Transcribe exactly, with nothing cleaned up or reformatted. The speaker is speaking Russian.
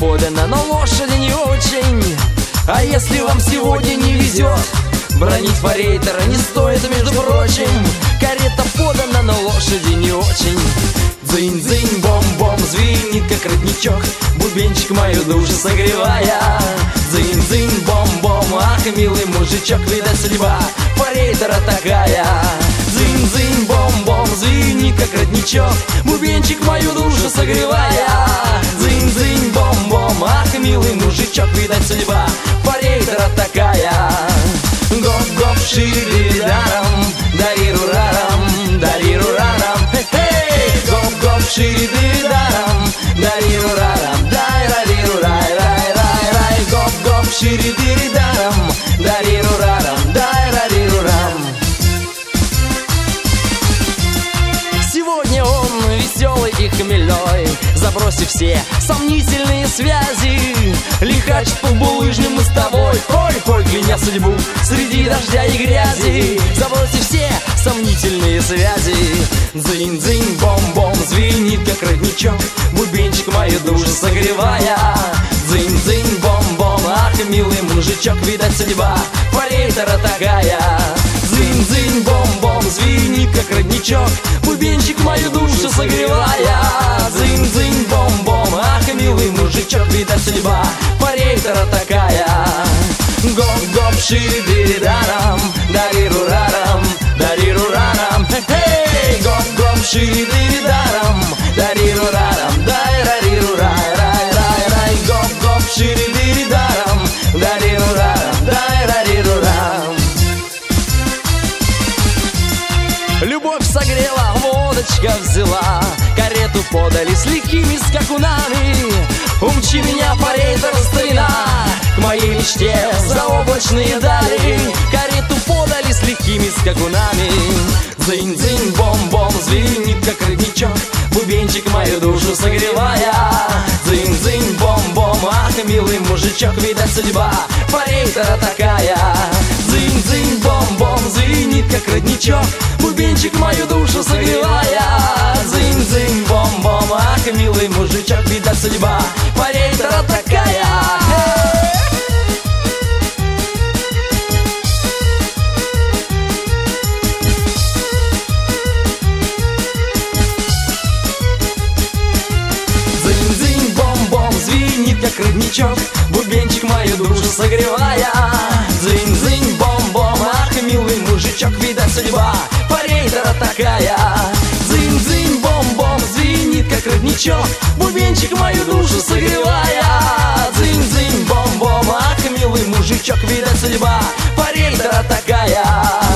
подана, но лошади не очень. А если вам сегодня не везет, бронить форейтера не стоит, между прочим. Карета подана, но лошади не очень. Дзынь-дзынь, бом-бом, звенит, как родничок, бубенчик мою душу согревая. Дзынь-дзынь, бом-бом, ах, милый мужичок, видать судьба форейтера такая. Дзынь-дзынь, бом-бом, звенит, как родничок, бубенчик мою душу согревая. Дзынь-дзынь, бом-бом, ах, милый мужичок, видать судьба форейтера такая. Гоп-гоп, шири-дарам, дариру-рарам, дариру-рарам, хе-хей. Гоп-гоп, шири-дарам, дариру-рарам, дай-ра-риру-рай-рай-рай-рай. Гоп-гоп, шири-дарам, дариру-рарам, дай-ра-риру-рам. Сегодня он веселый и хмельной, забросив все сомнительные связи, лихачит по булыжным мостовой. Ой-ой, кляня судьбу среди дождя и грязи, забросив все сомнительные связи. Дзынь-дзынь, бом-бом, звенит, как родничок, бубенчик мою душу согревая. Дзынь-дзынь, бом-бом, ах, милый мужичок, видать судьба форейтера такая. Дзынь-дзынь, бом-бом, звенит, как родничок, бубенчик мою душу согревая. Дзынь-дзынь, бом-бом, ах, милый мужичок, видать судьба форейтера такая. Гоп-гоп, шири-дири-дарам, дариру-рарам, дариру-рарам, хе-хей. Гоп-гоп, шири-дири-дарам, дариру-рарам, дай-ра-риру-рай-рай-рай-рай. Гоп-гоп, шири-дири-дарам, дариру-рарам, дай-ра-риру-рам. Любовь согрела, водочка взяла, карету подали с лихими скакунами. Умчи меня, форейтер, старина, к моей мечте заоблачные дали. Карету подали с лихими скакунами. Дзынь-дзынь, бом-бом, звенит, как родничок, бубенчик мою душу согревая. Дзынь-дзынь, бом-бом, ах, милый мужичок, видать судьба форейтера такая. Дзынь-дзынь, бом-бом, звенит, как родничок, бубенчик мою душу согревая. Дзынь-дзынь, бом-бом, ах, милый мужичок, видать судьба форейтера такая. Дзынь-дзынь, бом-бом, звенит, как родничок, бубенчик мою душу согревая. Дзынь-дзынь, бом-бом, ах, милый мужичок, видать судьба форейтера такая. Дзынь-дзынь, бом-бом, звенит, как родничок, бубенчик мою душу согревая. Дзынь-дзынь, бом-бом, ах, милый мужичок, видать судьба форейтера такая.